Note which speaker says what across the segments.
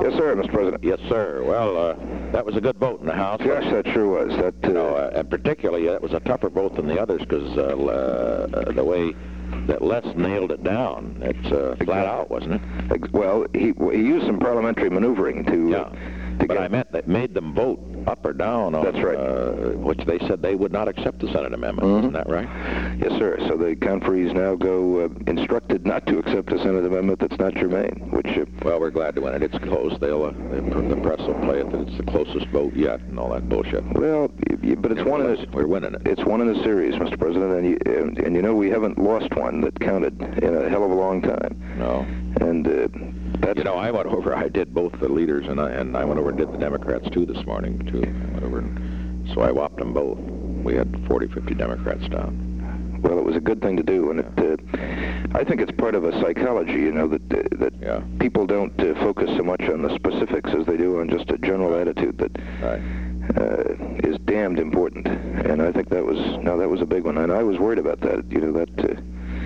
Speaker 1: Yes, sir, Mr. President.
Speaker 2: Yes, sir. Well, that was a good vote in the House.
Speaker 1: Gosh, that sure was.
Speaker 2: And particularly, it was a tougher vote than the others because the way that Les nailed it down, it's flat out, wasn't it?
Speaker 1: Well, he used some parliamentary maneuvering to...
Speaker 2: Yeah. But I meant that made them vote up or down on...
Speaker 1: That's right.
Speaker 2: Which they said they would not accept the Senate amendment. Isn't that right?
Speaker 1: Yes, sir. So the conferees now go instructed not to accept a Senate amendment that's not germane, which...
Speaker 2: well, we're glad to win it. It's close. The press will play it that it's the closest vote yet and all that bullshit.
Speaker 1: Well, but it's one in a...
Speaker 2: We're winning it.
Speaker 1: It's one in a series, Mr. President, and you know we haven't lost one that counted in a hell of a long time.
Speaker 2: No.
Speaker 1: And...
Speaker 2: you know, I went over. I did both the leaders, and I went over and did the Democrats too this morning too. I went over, so I whopped them both. We had 40, 50 Democrats down.
Speaker 1: Well, it was a good thing to do, and I think it's part of a psychology, you know, that people don't focus so much on the specifics as they do on just a general attitude that is damned important. And I think that was a big one, and I was worried about that. You know, that.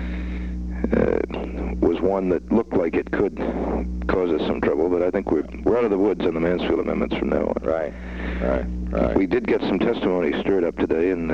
Speaker 1: Was one that looked like it could cause us some trouble, but I think we're out of the woods on the Mansfield amendments from now on.
Speaker 2: Right.
Speaker 1: We did get some testimony stirred up today in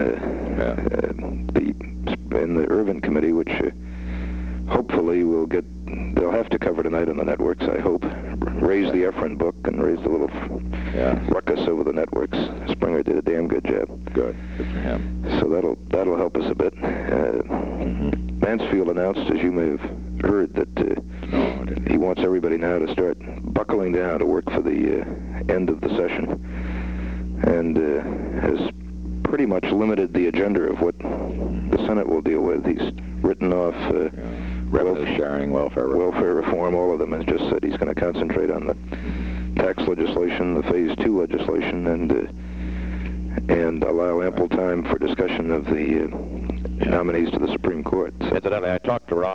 Speaker 1: the Irvin Committee, which hopefully they'll have to cover tonight on the networks, I hope. Raise the Efron book and raise the little ruckus over the networks. Springer did a damn good job.
Speaker 2: Good for him.
Speaker 1: So that'll help us a bit. Mansfield announced, as you may have heard, that he wants everybody now to start buckling down to work for the end of the session, and has pretty much limited the agenda of what the Senate will deal with. He's written off
Speaker 2: revenue sharing, welfare
Speaker 1: reform, all of them, and just said he's going to concentrate on the tax legislation, the Phase 2 legislation, and allow ample time for discussion of the nominees to the Supreme Court. So.
Speaker 2: Incidentally, I talked to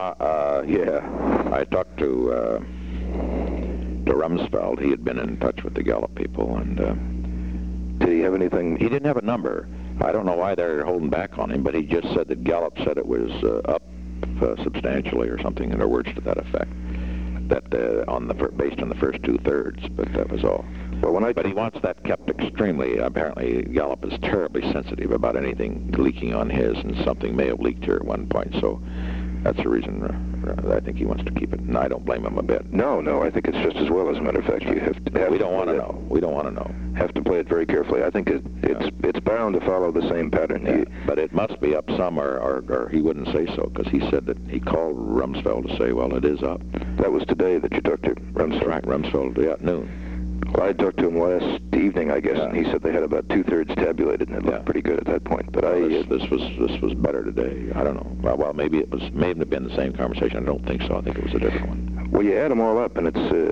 Speaker 2: Rumsfeld. He had been in touch with the Gallup people, and
Speaker 1: did he have anything?
Speaker 2: He didn't have a number. I don't know why they're holding back on him, but he just said that Gallup said it was up substantially or something, in words to that effect. That based on the first 2/3, but that was all.
Speaker 1: Well,
Speaker 2: but he wants that kept extremely. Apparently, Gallup is terribly sensitive about anything leaking on his, and something may have leaked here at one point. So that's the reason I think he wants to keep it, and I don't blame him a bit.
Speaker 1: No, I think it's just as well. As a matter of fact, you have to.
Speaker 2: We don't want to know. We don't want to know.
Speaker 1: Have to play it very carefully. I think it's bound to follow the same pattern.
Speaker 2: Yeah. But it must be up some, or he wouldn't say so, because he said that he called Rumsfeld to say, well, it is up.
Speaker 1: That was today that you talked to Rumsfeld.
Speaker 2: That's right, Rumsfeld at noon.
Speaker 1: Well, I talked to him last evening, I guess, and he said they had about 2/3 tabulated, and it looked pretty good at that point. But
Speaker 2: this was better today. I don't know. Well, maybe it may have been the same conversation. I don't think so. I think it was a different one.
Speaker 1: Well, you add them all up, and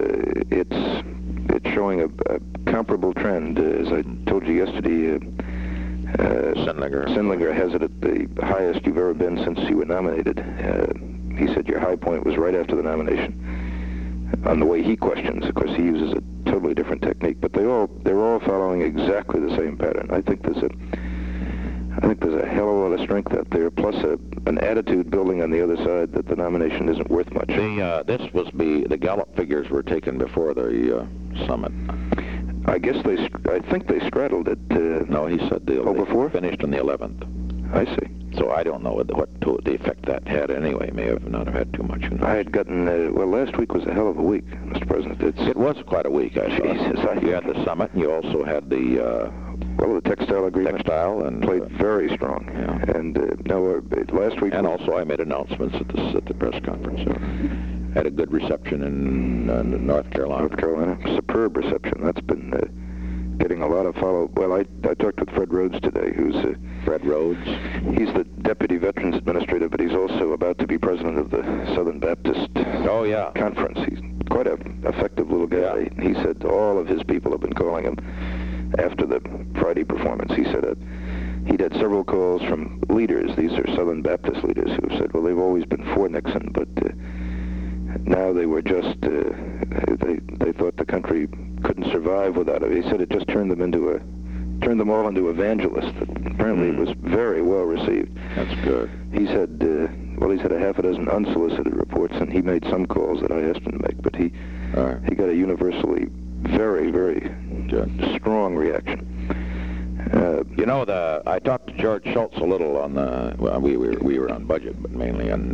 Speaker 1: it's showing a comparable trend. As I told you yesterday, Sindlinger has it at the highest you've ever been since you were nominated. He said your high point was right after the nomination. On the way he questions, of course, he uses a totally different technique, but they're all following exactly the same pattern. I think there's a hell of a lot of strength out there, plus an attitude building on the other side that the nomination isn't worth much.
Speaker 2: The Gallup figures were taken before the summit.
Speaker 1: I think they straddled it.
Speaker 2: No, he said
Speaker 1: before?
Speaker 2: Finished on the 11th.
Speaker 1: I see.
Speaker 2: So I don't know what the effect that had anyway. May have not have had too much.
Speaker 1: I had gotten, last week was a hell of a week, Mr. President.
Speaker 2: It was quite a week, I thought. You had the summit, and you also had the
Speaker 1: textile agreement.
Speaker 2: Textile, and
Speaker 1: played very strong.
Speaker 2: Yeah.
Speaker 1: And last week...
Speaker 2: And also I made announcements at the press conference. So had a good reception in North Carolina.
Speaker 1: North Carolina. Superb reception. That's been... getting a lot of follow. Well, I talked with Fred Rhodes today, who's
Speaker 2: Fred Rhodes.
Speaker 1: He's the Deputy Veterans Administrator, but he's also about to be president of the Southern Baptist Conference. He's quite an effective little guy.
Speaker 2: Yeah.
Speaker 1: He said all of his people have been calling him after the Friday performance. He said he'd had several calls from leaders. These are Southern Baptist leaders who have said, well, they've always been for Nixon, but now they were just they thought the country couldn't survive without it. He said it just turned them all into evangelists. Apparently it was very well received.
Speaker 2: That's good.
Speaker 1: He said he's had a half a dozen unsolicited reports, and he made some calls that I asked him to make, but he got a universally very, very strong reaction.
Speaker 2: You know, I talked to George Schultz a little on the. Well, we were on budget, but mainly, and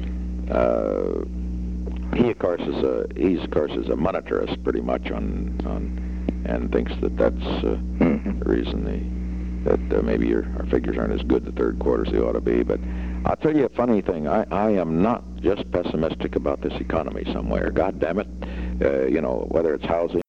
Speaker 2: he of course is a monetarist pretty much on and thinks that's the reason that maybe our figures aren't as good the third quarter as they ought to be. But I'll tell you a funny thing. I am not just pessimistic about this economy somewhere. God damn it. You know, whether it's housing